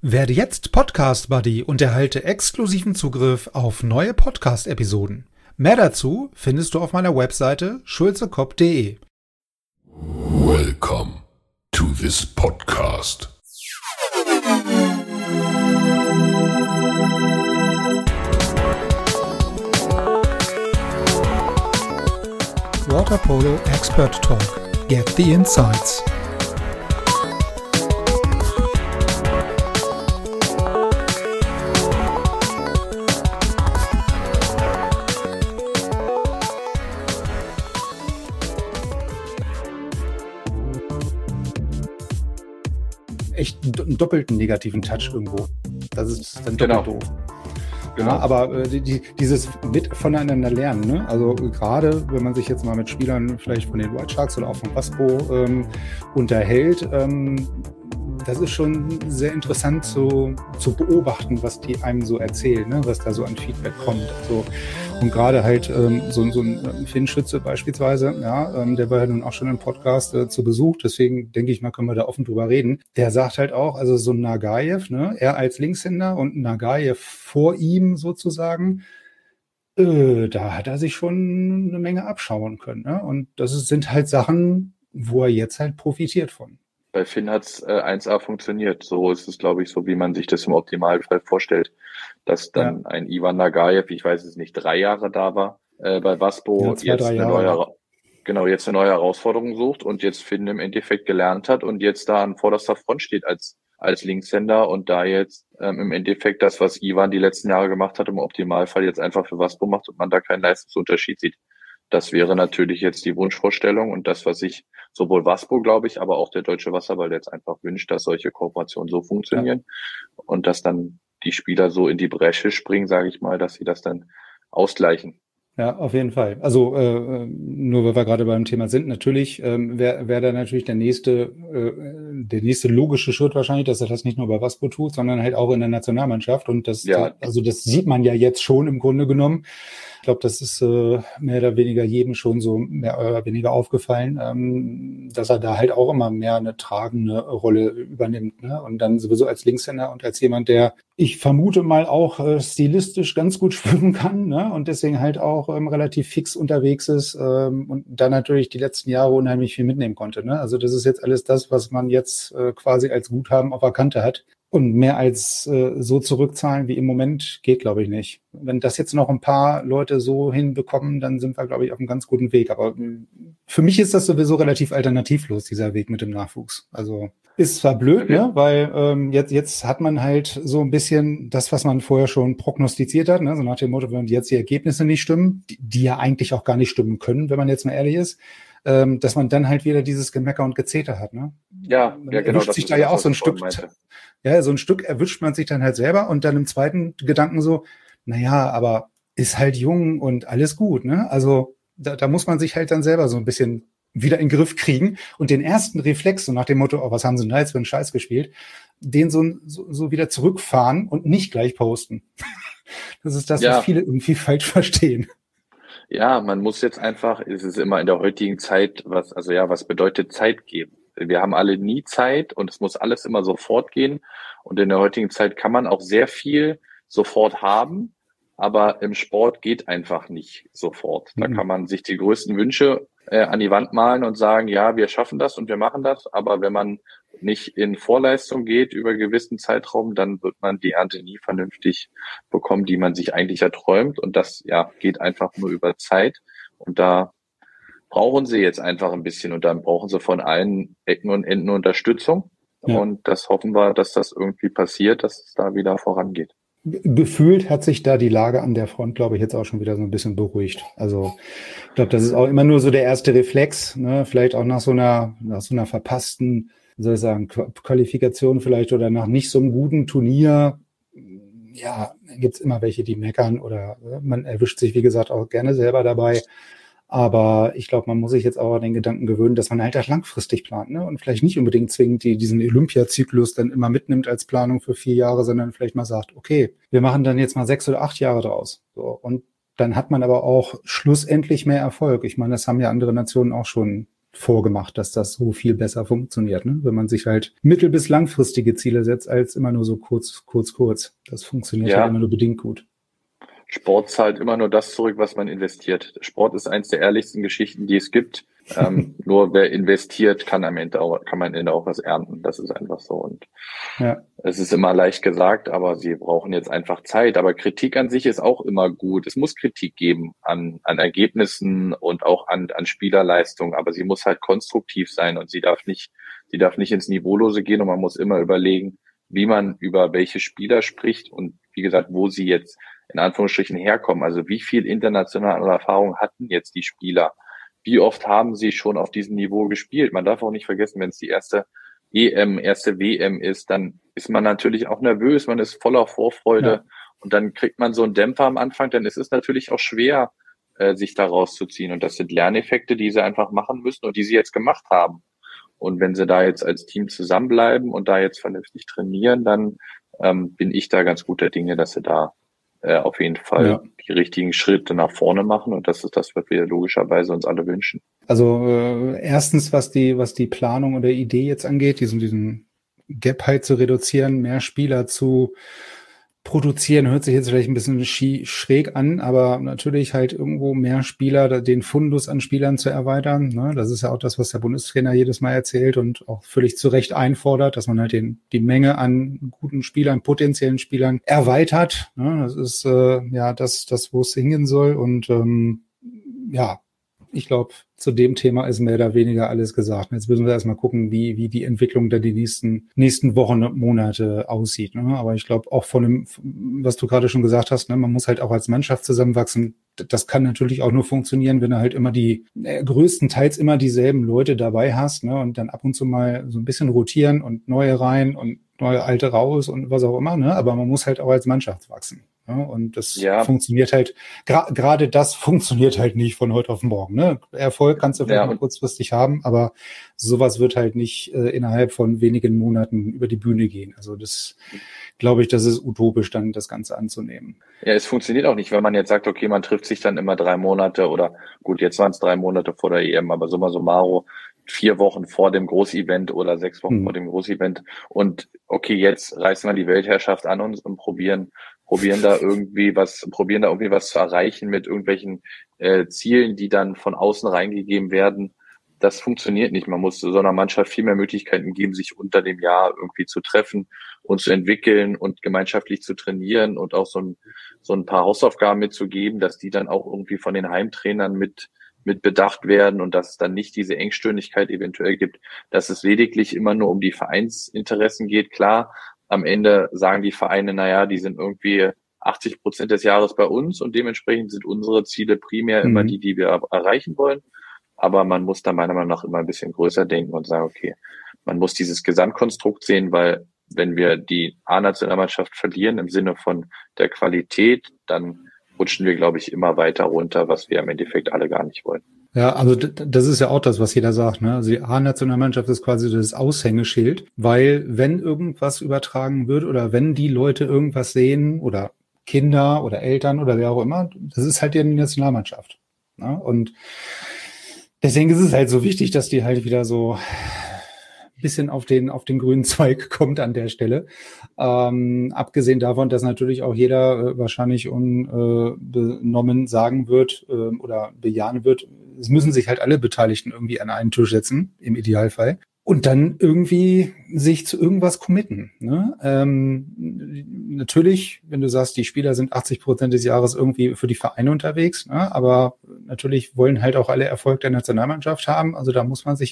Werde jetzt Podcast-Buddy und erhalte exklusiven Zugriff auf neue Podcast-Episoden. Mehr dazu findest du auf meiner Webseite schulzekopp.de. Welcome to this podcast. Water Polo Expert Talk. Get the insights. Echt einen doppelten negativen Touch irgendwo. Das ist dann doppelt doof. Genau. Ja, aber dieses mit voneinander lernen, ne? Also gerade wenn man sich jetzt mal mit Spielern vielleicht von den White Sharks oder auch von Waspo unterhält, das ist schon sehr interessant zu beobachten, was die einem so erzählen, ne? Was da so an Feedback kommt. Also, und gerade halt so ein Finn Schütze beispielsweise, ja, der war ja nun auch schon im Podcast zu Besuch, deswegen denke ich mal, können wir da offen drüber reden. Der sagt halt auch, also so ein Nagaev, ne, er als Linkshänder und Nagaev vor ihm sozusagen, da hat er sich schon eine Menge abschauen können, ne? Und sind halt Sachen, wo er jetzt halt profitiert von. Bei Finn hat's 1A funktioniert. So ist es, glaube ich, so wie man sich das im Optimalfall vorstellt. Dass dann ein Ivan Nagaev, ich weiß es nicht, 3 Jahre da war, bei Waspo, jetzt eine neue Herausforderung sucht und jetzt Finn im Endeffekt gelernt hat und jetzt da an vorderster Front steht als Linkshänder und da jetzt im Endeffekt das, was Ivan die letzten Jahre gemacht hat, im Optimalfall jetzt einfach für Waspo macht und man da keinen Leistungsunterschied sieht. Das wäre natürlich jetzt die Wunschvorstellung und das, was sich sowohl Waspo, glaube ich, aber auch der Deutsche Wasserball jetzt einfach wünscht, dass solche Kooperationen so funktionieren und dass dann die Spieler so in die Bresche springen, sage ich mal, dass sie das dann ausgleichen. Ja, auf jeden Fall. Also nur weil wir gerade beim Thema sind, natürlich wäre da natürlich der nächste logische Schritt wahrscheinlich, dass er das nicht nur bei Waspo tut, sondern halt auch in der Nationalmannschaft. Und das sieht man ja jetzt schon im Grunde genommen. Ich glaube, das ist mehr oder weniger jedem schon so mehr oder weniger aufgefallen, dass er da halt auch immer mehr eine tragende Rolle übernimmt, ne? Und dann sowieso als Linkshänder und als jemand, der, ich vermute mal, auch stilistisch ganz gut schwimmen kann, ne? Und deswegen halt auch relativ fix unterwegs ist und dann natürlich die letzten Jahre unheimlich viel mitnehmen konnte, ne? Also das ist jetzt alles das, was man jetzt quasi als Guthaben auf der Kante hat. Und mehr als so zurückzahlen wie im Moment geht, glaube ich, nicht. Wenn das jetzt noch ein paar Leute so hinbekommen, dann sind wir, glaube ich, auf einem ganz guten Weg. Aber für mich ist das sowieso relativ alternativlos, dieser Weg mit dem Nachwuchs. Also ist zwar blöd, ne? Weil jetzt hat man halt so ein bisschen das, was man vorher schon prognostiziert hat, ne? So nach dem Motto, wenn jetzt die Ergebnisse nicht stimmen, die ja eigentlich auch gar nicht stimmen können, wenn man jetzt mal ehrlich ist, dass man dann halt wieder dieses Gemecker und Gezeter hat, ne? Ja, man genau. Erwischt sich da ja auch so ein Stück. Ja, so ein Stück erwischt man sich dann halt selber und dann im zweiten Gedanken so, naja, aber ist halt jung und alles gut, ne? Also da muss man sich halt dann selber so ein bisschen wieder in den Griff kriegen und den ersten Reflex, so nach dem Motto, oh, was haben sie denn da jetzt für einen Scheiß gespielt, den so wieder zurückfahren und nicht gleich posten. Das ist das, was viele irgendwie falsch verstehen. Ja, man muss jetzt einfach, es ist immer in der heutigen Zeit, was bedeutet Zeit geben? Wir haben alle nie Zeit und es muss alles immer sofort gehen. Und in der heutigen Zeit kann man auch sehr viel sofort haben, aber im Sport geht einfach nicht sofort. Da kann man sich die größten Wünsche an die Wand malen und sagen, ja, wir schaffen das und wir machen das. Aber wenn man nicht in Vorleistung geht über einen gewissen Zeitraum, dann wird man die Ernte nie vernünftig bekommen, die man sich eigentlich erträumt. Und das geht einfach nur über Zeit. Und da brauchen sie jetzt einfach ein bisschen und dann brauchen sie von allen Ecken und Enden Unterstützung. Ja. Und das hoffen wir, dass das irgendwie passiert, dass es da wieder vorangeht. Gefühlt hat sich da die Lage an der Front, glaube ich, jetzt auch schon wieder so ein bisschen beruhigt. Also ich glaube, das ist auch immer nur so der erste Reflex, ne? Vielleicht auch nach so einer verpassten, wie soll ich sagen, Qualifikation vielleicht oder nach nicht so einem guten Turnier. Ja, gibt's immer welche, die meckern oder man erwischt sich, wie gesagt, auch gerne selber dabei. Aber ich glaube, man muss sich jetzt auch an den Gedanken gewöhnen, dass man halt auch langfristig plant, ne? Und vielleicht nicht unbedingt zwingend diesen Olympiazyklus dann immer mitnimmt als Planung für 4 Jahre, sondern vielleicht mal sagt, okay, wir machen dann jetzt mal 6 oder 8 Jahre draus. So, und dann hat man aber auch schlussendlich mehr Erfolg. Ich meine, das haben ja andere Nationen auch schon vorgemacht, dass das so viel besser funktioniert, ne? Wenn man sich halt mittel- bis langfristige Ziele setzt, als immer nur so kurz. Das funktioniert halt immer nur bedingt gut. Sport zahlt immer nur das zurück, was man investiert. Sport ist eins der ehrlichsten Geschichten, die es gibt. Nur wer investiert, kann man am Ende auch was ernten. Das ist einfach so. Und es ist immer leicht gesagt, aber sie brauchen jetzt einfach Zeit. Aber Kritik an sich ist auch immer gut. Es muss Kritik geben an Ergebnissen und auch an Spielerleistung, aber sie muss halt konstruktiv sein und sie darf nicht ins Niveaulose gehen, und man muss immer überlegen, wie man über welche Spieler spricht und wie gesagt, wo sie jetzt in Anführungsstrichen herkommen. Also wie viel internationale Erfahrung hatten jetzt die Spieler? Wie oft haben sie schon auf diesem Niveau gespielt? Man darf auch nicht vergessen, wenn es die erste EM, erste WM ist, dann ist man natürlich auch nervös, man ist voller Vorfreude und dann kriegt man so einen Dämpfer am Anfang, dann ist es natürlich auch schwer, sich da rauszuziehen. Und das sind Lerneffekte, die sie einfach machen müssen und die sie jetzt gemacht haben. Und wenn sie da jetzt als Team zusammenbleiben und da jetzt vernünftig trainieren, dann bin ich da ganz guter Dinge, dass sie da auf jeden Fall die richtigen Schritte nach vorne machen. Und das ist das, was wir logischerweise uns alle wünschen. Also erstens, was die Planung oder Idee jetzt angeht, diesen Gap halt zu reduzieren, mehr Spieler zu produzieren, hört sich jetzt vielleicht ein bisschen schräg an, aber natürlich halt irgendwo mehr Spieler, den Fundus an Spielern zu erweitern. Ne? Das ist ja auch das, was der Bundestrainer jedes Mal erzählt und auch völlig zu Recht einfordert, dass man halt die Menge an guten Spielern, potenziellen Spielern erweitert. Ne? Das ist das, wo es hingehen soll. Und ich glaube, zu dem Thema ist mehr oder weniger alles gesagt. Jetzt müssen wir erstmal gucken, wie die Entwicklung da die nächsten Wochen und Monate aussieht. Ne? Aber ich glaube auch von dem, was du gerade schon gesagt hast, ne, man muss halt auch als Mannschaft zusammenwachsen. Das kann natürlich auch nur funktionieren, wenn du halt immer größtenteils immer dieselben Leute dabei hast, ne, und dann ab und zu mal so ein bisschen rotieren und neue rein und neue alte raus und was auch immer. Ne? Aber man muss halt auch als Mannschaft wachsen. Ja, und das funktioniert halt, gerade das funktioniert halt nicht von heute auf morgen. Ne? Erfolg kannst du vielleicht mal kurzfristig haben, aber sowas wird halt nicht innerhalb von wenigen Monaten über die Bühne gehen. Also das glaube ich, das ist utopisch, dann das Ganze anzunehmen. Ja, es funktioniert auch nicht, wenn man jetzt sagt, okay, man trifft sich dann immer 3 Monate oder gut, jetzt waren es 3 Monate vor der EM, aber summa summarum 4 Wochen vor dem Großevent oder 6 Wochen vor dem Großevent und okay, jetzt reißen wir die Weltherrschaft an uns und probieren da irgendwie was zu erreichen mit irgendwelchen Zielen, die dann von außen reingegeben werden. Das funktioniert nicht. Man muss so einer Mannschaft viel mehr Möglichkeiten geben, sich unter dem Jahr irgendwie zu treffen und zu entwickeln und gemeinschaftlich zu trainieren und auch so ein paar Hausaufgaben mitzugeben, dass die dann auch irgendwie von den Heimtrainern mit bedacht werden und dass es dann nicht diese Engstirnigkeit eventuell gibt, dass es lediglich immer nur um die Vereinsinteressen geht. Klar, am Ende sagen die Vereine, naja, die sind irgendwie 80% des Jahres bei uns und dementsprechend sind unsere Ziele primär immer die wir erreichen wollen. Aber man muss da meiner Meinung nach immer ein bisschen größer denken und sagen, okay, man muss dieses Gesamtkonstrukt sehen, weil wenn wir die A-Nationalmannschaft verlieren im Sinne von der Qualität, dann rutschen wir, glaube ich, immer weiter runter, was wir im Endeffekt alle gar nicht wollen. Ja, also das ist ja auch das, was jeder sagt. Ne? Also die A-Nationalmannschaft ist quasi das Aushängeschild, weil wenn irgendwas übertragen wird oder wenn die Leute irgendwas sehen oder Kinder oder Eltern oder wer auch immer, das ist halt die Nationalmannschaft. Ne? Und deswegen ist es halt so wichtig, dass die halt wieder so ein bisschen auf den grünen Zweig kommt an der Stelle. Abgesehen davon, dass natürlich auch jeder wahrscheinlich unbenommen sagen wird oder bejahen wird, es müssen sich halt alle Beteiligten irgendwie an einen Tisch setzen, im Idealfall. Und dann irgendwie sich zu irgendwas committen. Ne? Natürlich, wenn du sagst, die Spieler sind 80% des Jahres irgendwie für die Vereine unterwegs, ne? Aber natürlich wollen halt auch alle Erfolg der Nationalmannschaft haben. Also da muss man sich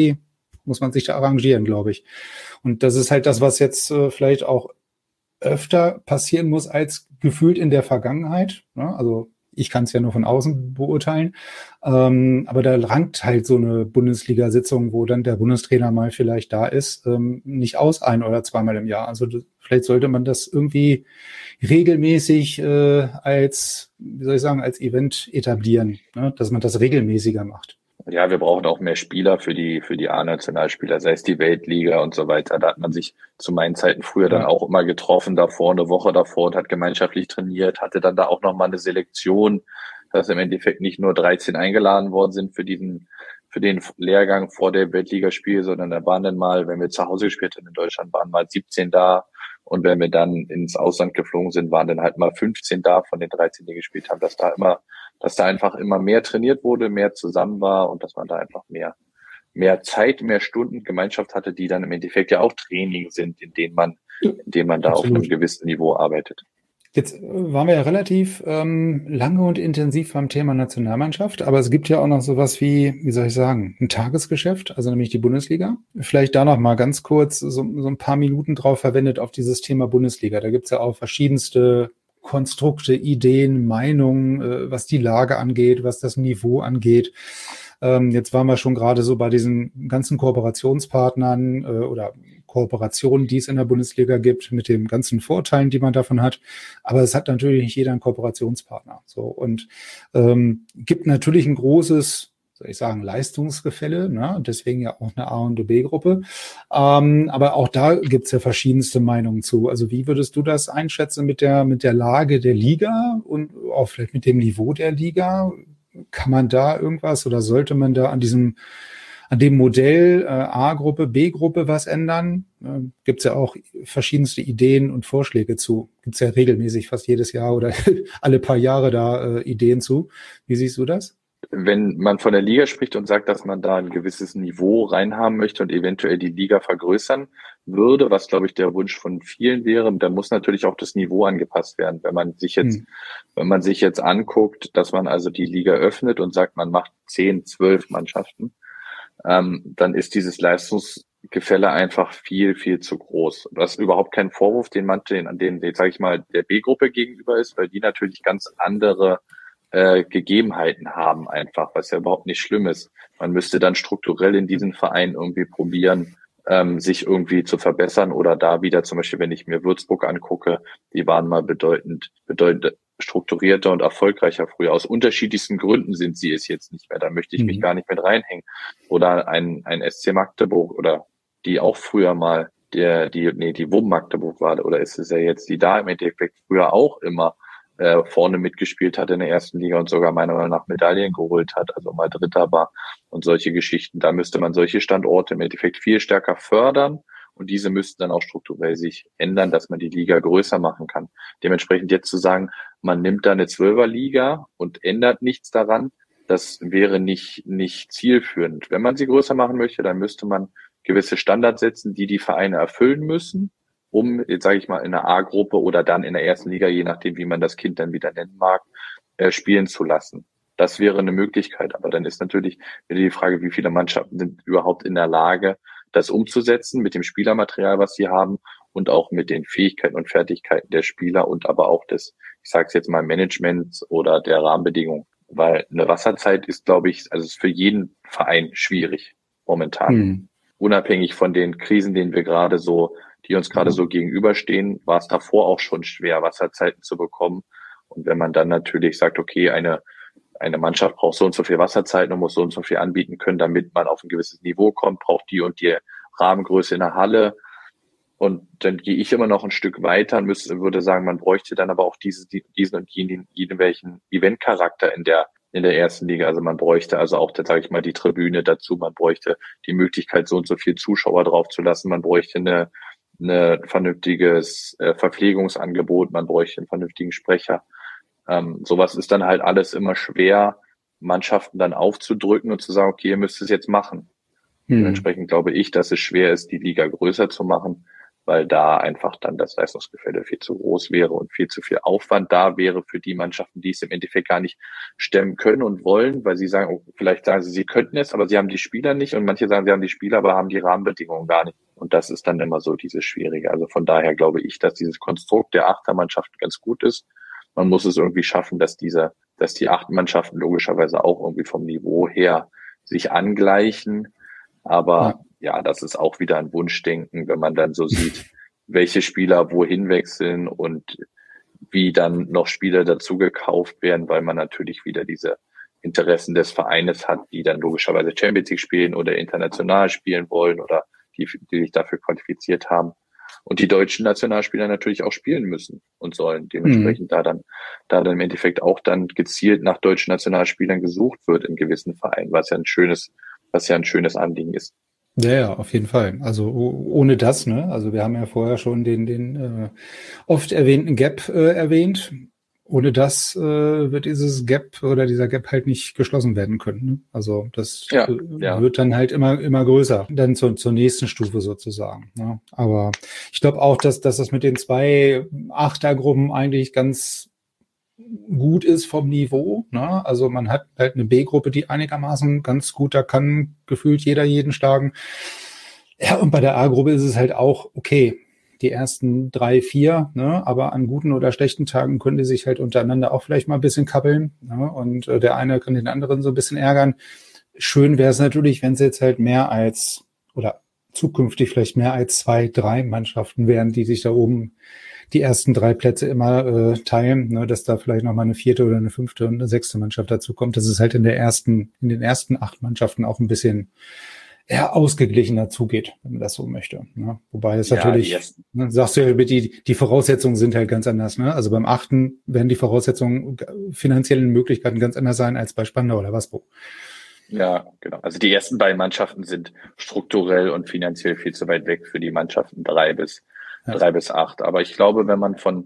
da arrangieren, glaube ich. Und das ist halt das, was jetzt vielleicht auch öfter passieren muss als gefühlt in der Vergangenheit. Ne? Also ich kann es ja nur von außen beurteilen. Aber da rankt halt so eine Bundesliga-Sitzung, wo dann der Bundestrainer mal vielleicht da ist, nicht aus 1- oder 2-mal im Jahr. Also vielleicht sollte man das irgendwie regelmäßig als Event etablieren, ne? Dass man das regelmäßiger macht. Ja, wir brauchen auch mehr Spieler für die A-Nationalspieler, sei es die Weltliga und so weiter. Da hat man sich zu meinen Zeiten früher dann auch immer getroffen davor, eine Woche davor und hat gemeinschaftlich trainiert, hatte dann da auch nochmal eine Selektion, dass im Endeffekt nicht nur 13 eingeladen worden sind für diesen für den Lehrgang vor dem Weltligaspiel, sondern da waren dann mal, wenn wir zu Hause gespielt haben in Deutschland, waren mal 17 da. Und wenn wir dann ins Ausland geflogen sind, waren dann halt mal 15 da von den 13, die gespielt haben, dass da einfach immer mehr trainiert wurde, mehr zusammen war und dass man da einfach mehr Zeit, mehr Stunden Gemeinschaft hatte, die dann im Endeffekt ja auch Training sind, in denen man da auf einem gewissen Niveau arbeitet. Jetzt waren wir ja relativ lange und intensiv beim Thema Nationalmannschaft, aber es gibt ja auch noch sowas wie soll ich sagen, ein Tagesgeschäft, also nämlich die Bundesliga. Vielleicht da noch mal ganz kurz so ein paar Minuten drauf verwendet auf dieses Thema Bundesliga. Da gibt's ja auch verschiedenste Konstrukte, Ideen, Meinungen, was die Lage angeht, was das Niveau angeht. Jetzt waren wir schon gerade so bei diesen ganzen Kooperationspartnern oder Kooperationen, die es in der Bundesliga gibt, mit den ganzen Vorteilen, die man davon hat. Aber es hat natürlich nicht jeder einen Kooperationspartner. So und gibt natürlich ein großes, soll ich sagen, Leistungsgefälle, ne? Deswegen ja auch eine A- und B-Gruppe. Aber auch da gibt's ja verschiedenste Meinungen zu. Also wie würdest du das einschätzen mit der Lage der Liga und auch vielleicht mit dem Niveau der Liga? Kann man da irgendwas oder sollte man da an dem Modell A-Gruppe, B-Gruppe was ändern? Gibt's ja auch verschiedenste Ideen und Vorschläge zu. Gibt's ja regelmäßig fast jedes Jahr oder alle paar Jahre da Ideen zu. Wie siehst du das? Wenn man von der Liga spricht und sagt, dass man da ein gewisses Niveau reinhaben möchte und eventuell die Liga vergrößern würde, was, glaube ich, der Wunsch von vielen wäre, dann muss natürlich auch das Niveau angepasst werden. Wenn man sich jetzt anguckt, dass man also die Liga öffnet und sagt, man macht 10, 12 Mannschaften, dann ist dieses Leistungsgefälle einfach viel, viel zu groß. Das ist überhaupt kein Vorwurf, den sage ich mal, der B-Gruppe gegenüber ist, weil die natürlich ganz andere Gegebenheiten haben einfach, was ja überhaupt nicht schlimm ist. Man müsste dann strukturell in diesen Vereinen irgendwie probieren, sich irgendwie zu verbessern oder da wieder zum Beispiel, wenn ich mir Würzburg angucke, die waren mal bedeutend strukturierter und erfolgreicher früher. Aus unterschiedlichsten Gründen sind sie es jetzt nicht mehr. Da möchte ich mich gar nicht mit reinhängen. Oder ein SC Magdeburg oder die auch früher mal die WUM Magdeburg war oder ist es ja jetzt, die da im Endeffekt früher auch immer vorne mitgespielt hat in der ersten Liga und sogar meiner Meinung nach Medaillen geholt hat, also mal Dritter war und solche Geschichten. Da müsste man solche Standorte im Endeffekt viel stärker fördern und diese müssten dann auch strukturell sich ändern, dass man die Liga größer machen kann. Dementsprechend jetzt zu sagen, man nimmt da eine Zwölferliga und ändert nichts daran, das wäre nicht zielführend. Wenn man sie größer machen möchte, dann müsste man gewisse Standards setzen, die Vereine erfüllen müssen, um, jetzt sage ich mal, in der A-Gruppe oder dann in der ersten Liga, je nachdem, wie man das Kind dann wieder nennen mag, spielen zu lassen. Das wäre eine Möglichkeit. Aber dann ist natürlich wieder die Frage, wie viele Mannschaften sind überhaupt in der Lage, das umzusetzen mit dem Spielermaterial, was sie haben und auch mit den Fähigkeiten und Fertigkeiten der Spieler und aber auch des, ich sage es jetzt mal, Managements oder der Rahmenbedingungen. Weil eine Wasserzeit ist, glaube ich, also ist für jeden Verein schwierig momentan. Unabhängig von den Krisen, die uns gerade so gegenüberstehen, war es davor auch schon schwer, Wasserzeiten zu bekommen. Und wenn man dann natürlich sagt, okay, eine Mannschaft braucht so und so viel Wasserzeiten und muss so und so viel anbieten können, damit man auf ein gewisses Niveau kommt, braucht die und die Rahmengröße in der Halle. Und dann gehe ich immer noch ein Stück weiter und würde sagen, man bräuchte dann aber auch diesen und jeden welchen Eventcharakter in der ersten Liga. Also man bräuchte also auch, da sage ich mal, die Tribüne dazu. Man bräuchte die Möglichkeit, so und so viel Zuschauer draufzulassen. Man bräuchte eine vernünftiges Verpflegungsangebot. Man bräuchte einen vernünftigen Sprecher. Sowas ist dann halt alles immer schwer, Mannschaften dann aufzudrücken und zu sagen, okay, ihr müsst es jetzt machen. Dementsprechend glaube ich, dass es schwer ist, die Liga größer zu machen, weil da einfach dann das Leistungsgefälle viel zu groß wäre und viel zu viel Aufwand da wäre für die Mannschaften, die es im Endeffekt gar nicht stemmen können und wollen, weil sie sagen, vielleicht sagen sie könnten es, aber sie haben die Spieler nicht und manche sagen, sie haben die Spieler, aber haben die Rahmenbedingungen gar nicht. Und das ist dann immer so dieses Schwierige. Also von daher glaube ich, dass dieses Konstrukt der Achtermannschaften ganz gut ist. Man muss es irgendwie schaffen, dass die 8 Mannschaften logischerweise auch irgendwie vom Niveau her sich angleichen. Aber ja, das ist auch wieder ein Wunschdenken, wenn man dann so sieht, welche Spieler wohin wechseln und wie dann noch Spieler dazu gekauft werden, weil man natürlich wieder diese Interessen des Vereines hat, die dann logischerweise Champions League spielen oder international spielen wollen oder die sich dafür qualifiziert haben. Und die deutschen Nationalspieler natürlich auch spielen müssen und sollen. Dementsprechend da dann im Endeffekt auch dann gezielt nach deutschen Nationalspielern gesucht wird in gewissen Vereinen, was ja ein schönes was ja ein schönes Anliegen ist. Ja, ja, auf jeden Fall. Also ohne das, ne? Also wir haben ja vorher schon den oft erwähnten Gap erwähnt. Ohne das wird dieses Gap oder dieser Gap halt nicht geschlossen werden können. Ne? Also das Ja. wird dann halt immer größer, dann zur nächsten Stufe sozusagen. Ne? Aber ich glaube auch, dass das mit den 2 Achtergruppen eigentlich ganz gut ist vom Niveau. Ne? Also man hat halt eine B-Gruppe, die einigermaßen ganz gut, da kann gefühlt jeder jeden schlagen. Ja, und bei der A-Gruppe ist es halt auch okay. Die ersten 3, 4, ne? Aber an guten oder schlechten Tagen können die sich halt untereinander auch vielleicht mal ein bisschen kabbeln. Ne? Und der eine kann den anderen so ein bisschen ärgern. Schön wäre es natürlich, wenn es jetzt halt mehr als oder zukünftig vielleicht mehr als 2, 3 Mannschaften wären, die sich da oben die ersten 3 Plätze immer teilen, ne, dass da vielleicht noch mal eine 4. oder eine 5. und eine 6. Mannschaft dazu kommt. Das ist halt in den ersten 8 Mannschaften auch ein bisschen eher ausgeglichener zugeht, wenn man das so möchte. Ne? Wobei es natürlich, ne, sagst du ja, die Voraussetzungen sind halt ganz anders. Ne? Also beim 8. werden die Voraussetzungen, finanziellen Möglichkeiten ganz anders sein als bei Spandau oder Waspo. Ja, genau. Also die ersten beiden Mannschaften sind strukturell und finanziell viel zu weit weg für die Mannschaften 3 bis 8. Aber ich glaube, wenn man von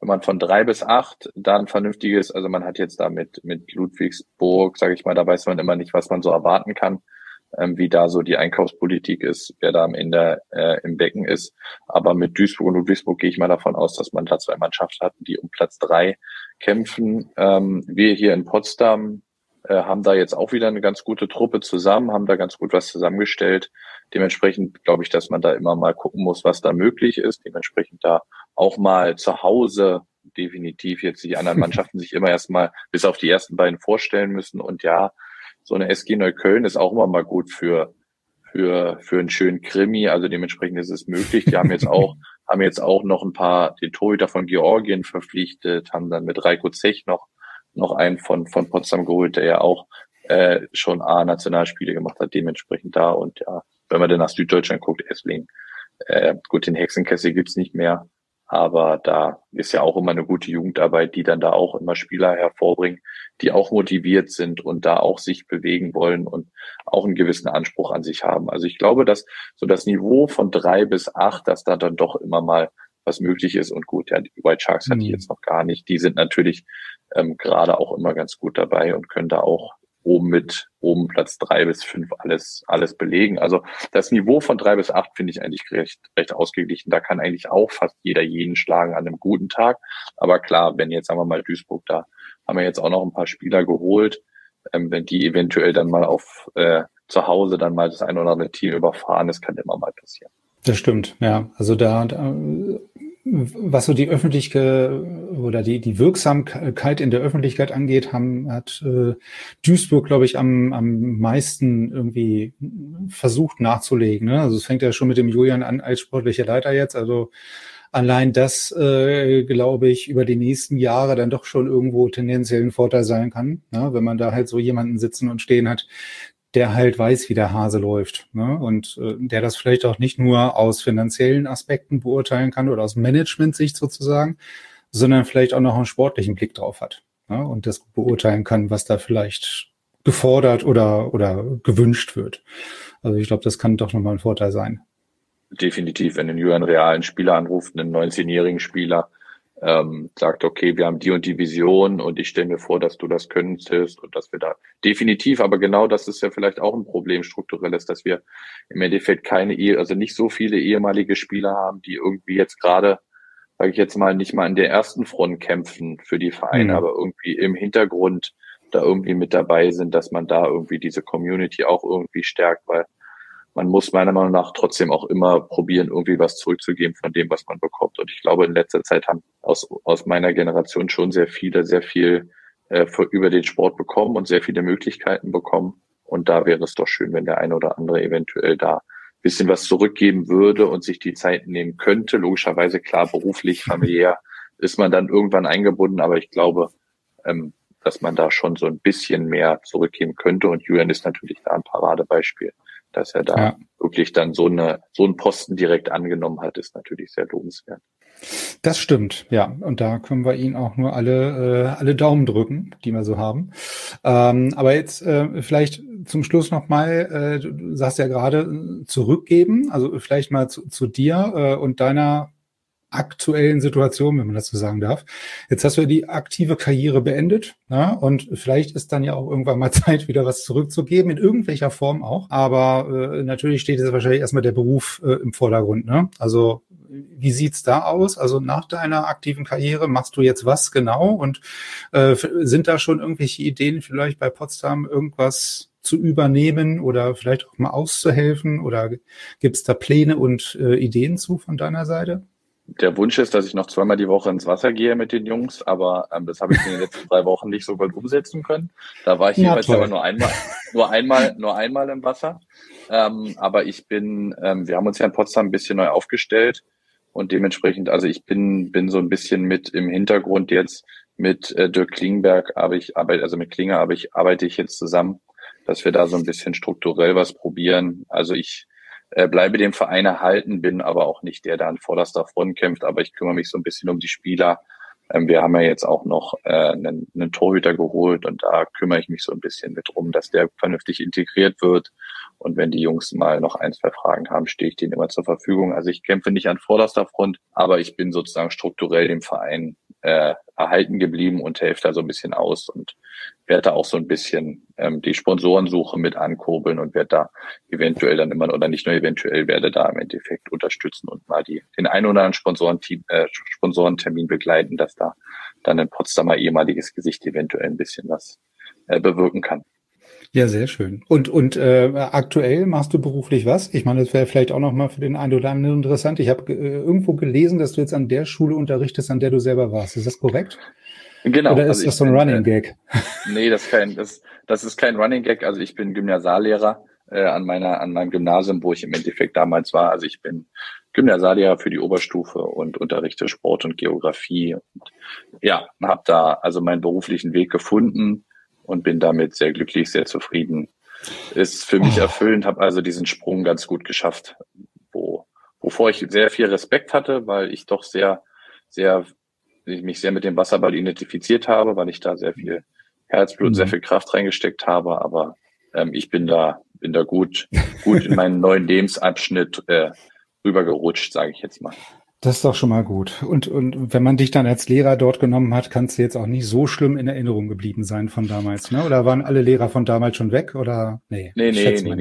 3 bis 8 da ein vernünftiges, also man hat jetzt da mit Ludwigsburg, sage ich mal, da weiß man immer nicht, was man so erwarten kann, wie da so die Einkaufspolitik ist, wer da am Ende im Becken ist. Aber mit Duisburg und Ludwigsburg gehe ich mal davon aus, dass man da 2 Mannschaften hat, die um Platz 3 kämpfen. Wir hier in Potsdam haben da jetzt auch wieder eine ganz gute Truppe zusammen, haben da ganz gut was zusammengestellt. Dementsprechend glaube ich, dass man da immer mal gucken muss, was da möglich ist. Dementsprechend da auch mal zu Hause definitiv jetzt die anderen Mannschaften sich immer erstmal bis auf die ersten beiden vorstellen müssen. Und ja, so eine SG Neukölln ist auch immer mal gut für einen schönen Krimi. Also dementsprechend ist es möglich. Die haben jetzt auch noch ein paar, den Torhüter von Georgien verpflichtet, haben dann mit Reiko Zech noch einen von Potsdam geholt, der ja auch schon A-Nationalspiele gemacht hat, dementsprechend da. Und ja, wenn man dann nach Süddeutschland guckt, Esslingen, gut, den Hexenkessel gibt's nicht mehr, aber da ist ja auch immer eine gute Jugendarbeit, die dann da auch immer Spieler hervorbringen, die auch motiviert sind und da auch sich bewegen wollen und auch einen gewissen Anspruch an sich haben. Also ich glaube, dass so das Niveau von 3 bis 8, dass da dann doch immer mal was möglich ist. Und gut, ja, die White Sharks hatte ich jetzt noch gar nicht. Die sind natürlich gerade auch immer ganz gut dabei und können da auch oben Platz 3 bis 5 alles belegen. Also das Niveau von 3 bis 8 finde ich eigentlich recht ausgeglichen. Da kann eigentlich auch fast jeder jeden schlagen an einem guten Tag. Aber klar, wenn jetzt, sagen wir mal, Duisburg, da haben wir jetzt auch noch ein paar Spieler geholt, wenn die eventuell dann mal zu Hause dann mal das eine oder andere Team überfahren, das kann immer mal passieren. Das stimmt, ja. Also da was so die öffentliche oder die Wirksamkeit in der Öffentlichkeit angeht, hat Duisburg, glaube ich, am meisten irgendwie versucht nachzulegen. Ne? Also es fängt ja schon mit dem Julian an als sportlicher Leiter jetzt. Also allein das, glaube ich, über die nächsten Jahre dann doch schon irgendwo tendenziell ein Vorteil sein kann, ne? Wenn man da halt so jemanden sitzen und stehen hat, der halt weiß, wie der Hase läuft, ne? Und der das vielleicht auch nicht nur aus finanziellen Aspekten beurteilen kann oder aus Management-Sicht sozusagen, sondern vielleicht auch noch einen sportlichen Blick drauf hat, ne? Und das beurteilen kann, was da vielleicht gefordert oder gewünscht wird. Also ich glaube, das kann doch nochmal ein Vorteil sein. Definitiv, wenn ein Julian realen Spieler anruft, einen 19-jährigen Spieler, sagt, okay, wir haben die und die Vision und ich stelle mir vor, dass du das könntest und dass wir da definitiv, aber genau das ist ja vielleicht auch ein Problem strukturelles, dass wir im Endeffekt also nicht so viele ehemalige Spieler haben, die irgendwie jetzt gerade, sage ich jetzt mal, nicht mal an der ersten Front kämpfen für die Vereine, aber irgendwie im Hintergrund da irgendwie mit dabei sind, dass man da irgendwie diese Community auch irgendwie stärkt, weil man muss meiner Meinung nach trotzdem auch immer probieren, irgendwie was zurückzugeben von dem, was man bekommt. Und ich glaube, in letzter Zeit haben aus meiner Generation schon sehr viel über den Sport bekommen und sehr viele Möglichkeiten bekommen. Und da wäre es doch schön, wenn der eine oder andere eventuell da ein bisschen was zurückgeben würde und sich die Zeit nehmen könnte. Logischerweise, klar, beruflich, familiär ist man dann irgendwann eingebunden. Aber ich glaube, dass man da schon so ein bisschen mehr zurückgeben könnte. Und Julian ist natürlich da ein Paradebeispiel. Dass er da wirklich dann so einen Posten direkt angenommen hat, ist natürlich sehr lobenswert. Das stimmt, ja. Und da können wir Ihnen auch nur alle Daumen drücken, die wir so haben. Aber jetzt vielleicht zum Schluss nochmal, du sagst ja gerade zurückgeben, also vielleicht mal zu dir und deiner aktuellen Situation, wenn man das so sagen darf. Jetzt hast du ja die aktive Karriere beendet, ja, und vielleicht ist dann ja auch irgendwann mal Zeit, wieder was zurückzugeben, in irgendwelcher Form auch. Aber natürlich steht jetzt wahrscheinlich erstmal der Beruf im Vordergrund, ne? Also wie sieht's da aus? Also nach deiner aktiven Karriere machst du jetzt was genau? Und sind da schon irgendwelche Ideen vielleicht bei Potsdam irgendwas zu übernehmen oder vielleicht auch mal auszuhelfen? Oder gibt's da Pläne und Ideen zu von deiner Seite? Der Wunsch ist, dass ich noch zweimal die Woche ins Wasser gehe mit den Jungs, aber das habe ich in den letzten 3 Wochen nicht so gut umsetzen können. Da war ich jeweils aber nur einmal im Wasser. Aber wir haben uns ja in Potsdam ein bisschen neu aufgestellt und dementsprechend, also ich bin so ein bisschen mit im Hintergrund jetzt mit Dirk Klingberg, arbeite ich jetzt zusammen, dass wir da so ein bisschen strukturell was probieren. Also ich bleibe dem Verein erhalten, bin aber auch nicht der an vorderster Front kämpft, aber ich kümmere mich so ein bisschen um die Spieler. Wir haben ja jetzt auch noch einen Torhüter geholt und da kümmere ich mich so ein bisschen mit drum, dass der vernünftig integriert wird. Und wenn die Jungs mal noch 1, 2 Fragen haben, stehe ich denen immer zur Verfügung. Also ich kämpfe nicht an vorderster Front, aber ich bin sozusagen strukturell dem Verein erhalten geblieben und helfe da so ein bisschen aus und werde da auch so ein bisschen die Sponsorensuche mit ankurbeln und werde da eventuell dann immer, oder nicht nur eventuell, werde da im Endeffekt unterstützen und mal den einen oder anderen Sponsorentermin begleiten, dass da dann ein Potsdamer ehemaliges Gesicht eventuell ein bisschen was bewirken kann. Ja, sehr schön. Und aktuell machst du beruflich was? Ich meine, das wäre vielleicht auch noch mal für den einen oder anderen interessant. Ich habe irgendwo gelesen, dass du jetzt an der Schule unterrichtest, an der du selber warst. Ist das korrekt? Genau. Oder ist das so ein Running Gag? Nee, das ist kein Running Gag. Also ich bin Gymnasiallehrer an meinem Gymnasium, wo ich im Endeffekt damals war. Also ich bin Gymnasiallehrer für die Oberstufe und unterrichte Sport und Geografie. Und ja, habe da also meinen beruflichen Weg gefunden und bin damit sehr glücklich, sehr zufrieden. Ist für mich erfüllend, habe also diesen Sprung ganz gut geschafft, wovor ich sehr viel Respekt hatte, weil ich doch mich sehr mit dem Wasserball identifiziert habe, weil ich da sehr viel Herzblut, sehr viel Kraft reingesteckt habe. Aber ich bin da gut in meinen neuen Lebensabschnitt rübergerutscht, sage ich jetzt mal. Das ist doch schon mal gut. Und wenn man dich dann als Lehrer dort genommen hat, kannst du jetzt auch nicht so schlimm in Erinnerung geblieben sein von damals, ne? Oder waren alle Lehrer von damals schon weg? Oder nee? Nee,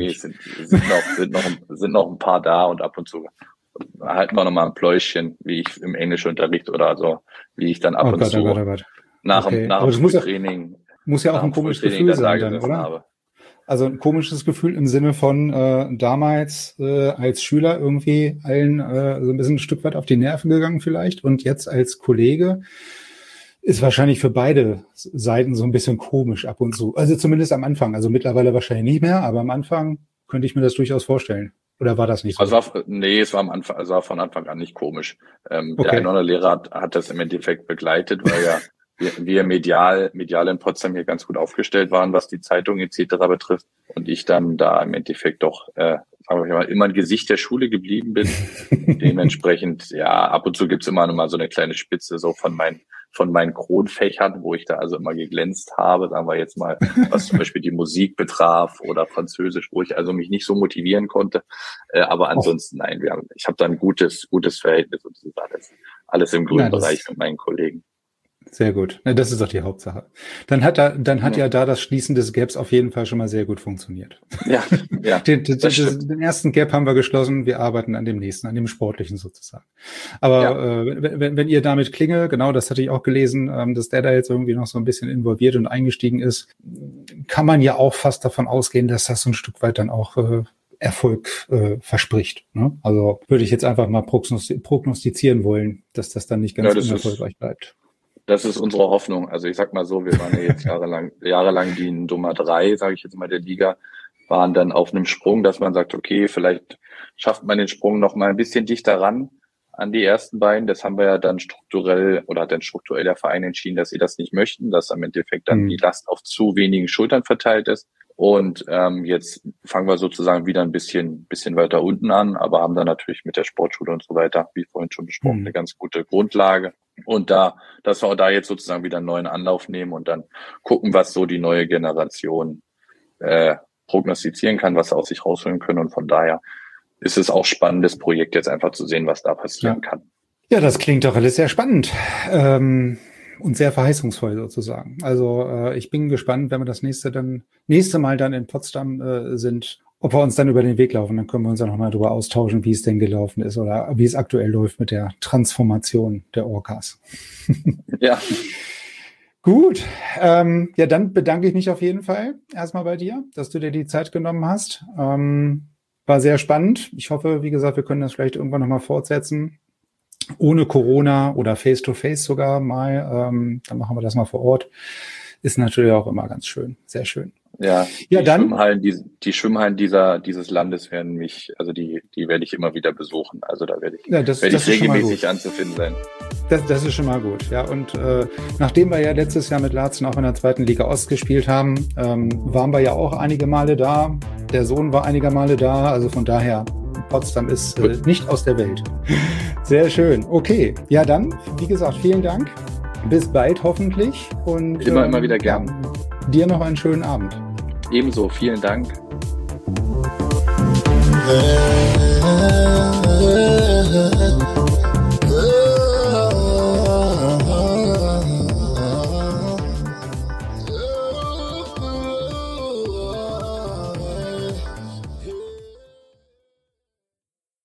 sind noch ein paar da und ab und zu halten wir noch mal ein Pläuschen, wie ich im Englischunterricht oder so, wie ich dann ab und zu nach dem Training. Muss ja auch ein komisches Gefühl sein dann, oder? Habe. Also ein komisches Gefühl im Sinne von damals als Schüler irgendwie allen so ein bisschen ein Stück weit auf die Nerven gegangen vielleicht und jetzt als Kollege ist wahrscheinlich für beide Seiten so ein bisschen komisch ab und zu. Also zumindest am Anfang. Also mittlerweile wahrscheinlich nicht mehr, aber am Anfang könnte ich mir das durchaus vorstellen. Oder war das nicht so? Es war von Anfang an nicht komisch. Der eine oder andere Lehrer hat das im Endeffekt begleitet, weil ja wir medial in Potsdam hier ganz gut aufgestellt waren, was die Zeitung etc. betrifft. Und ich dann da im Endeffekt doch, sagen wir mal, immer ein Gesicht der Schule geblieben bin. Dementsprechend, ja, ab und zu gibt's immer noch mal so eine kleine Spitze so von meinen Kronfächern, wo ich da also immer geglänzt habe, sagen wir jetzt mal, was zum Beispiel die Musik betraf oder Französisch, wo ich also mich nicht so motivieren konnte. Aber ansonsten, nein, ich habe da ein gutes Verhältnis und das ist alles im grünen Bereich mit meinen Kollegen. Sehr gut. Na, das ist doch die Hauptsache. Dann hat ja da das Schließen des Gaps auf jeden Fall schon mal sehr gut funktioniert. Ja. Den ersten Gap haben wir geschlossen. Wir arbeiten an dem nächsten, an dem sportlichen sozusagen. Aber wenn ihr damit Klinge, genau, das hatte ich auch gelesen, dass der da jetzt irgendwie noch so ein bisschen involviert und eingestiegen ist, kann man ja auch fast davon ausgehen, dass das so ein Stück weit dann auch Erfolg verspricht. Ne? Also würde ich jetzt einfach mal prognostizieren wollen, dass das dann nicht ganz unerfolgreich bleibt. Das ist unsere Hoffnung. Also ich sag mal so, wir waren ja jetzt jahrelang die Nummer 3, sage ich jetzt mal, der Liga, waren dann auf einem Sprung, dass man sagt, okay, vielleicht schafft man den Sprung noch mal ein bisschen dichter ran an die ersten beiden. Das haben wir ja dann strukturell der Verein entschieden, dass sie das nicht möchten, dass am Endeffekt dann die Last auf zu wenigen Schultern verteilt ist. Und jetzt fangen wir sozusagen wieder ein bisschen weiter unten an, aber haben dann natürlich mit der Sportschule und so weiter, wie vorhin schon besprochen, eine ganz gute Grundlage. Und dass wir auch da jetzt sozusagen wieder einen neuen Anlauf nehmen und dann gucken, was so die neue Generation prognostizieren kann, was sie aus sich rausholen können. Und von daher ist es auch spannendes Projekt, jetzt einfach zu sehen, was da passieren kann. Ja, das klingt doch alles sehr spannend. Und sehr verheißungsvoll sozusagen. Also ich bin gespannt, wenn wir das nächste Mal dann in Potsdam sind, ob wir uns dann über den Weg laufen. Dann können wir uns ja nochmal darüber austauschen, wie es denn gelaufen ist oder wie es aktuell läuft mit der Transformation der Orcas. Ja. Gut. Ja, dann bedanke ich mich auf jeden Fall erstmal bei dir, dass du dir die Zeit genommen hast. War sehr spannend. Ich hoffe, wie gesagt, wir können das vielleicht irgendwann nochmal fortsetzen. Ohne Corona oder Face-to-Face sogar mal, dann machen wir das mal vor Ort. Ist natürlich auch immer ganz schön, sehr schön. Ja, die Schwimmhallen dieses Landes werden die werde ich immer wieder besuchen. Also da werde ich regelmäßig anzufinden sein. Das ist schon mal gut, ja. Und nachdem wir ja letztes Jahr mit Laatzen auch in der 2. Liga Ost gespielt haben, waren wir ja auch einige Male da. Der Sohn war einige Male da, also von daher, Potsdam ist nicht aus der Welt. Sehr schön. Okay. Ja, dann, wie gesagt, vielen Dank. Bis bald hoffentlich. Und immer wieder gern. Dir noch einen schönen Abend. Ebenso. Vielen Dank.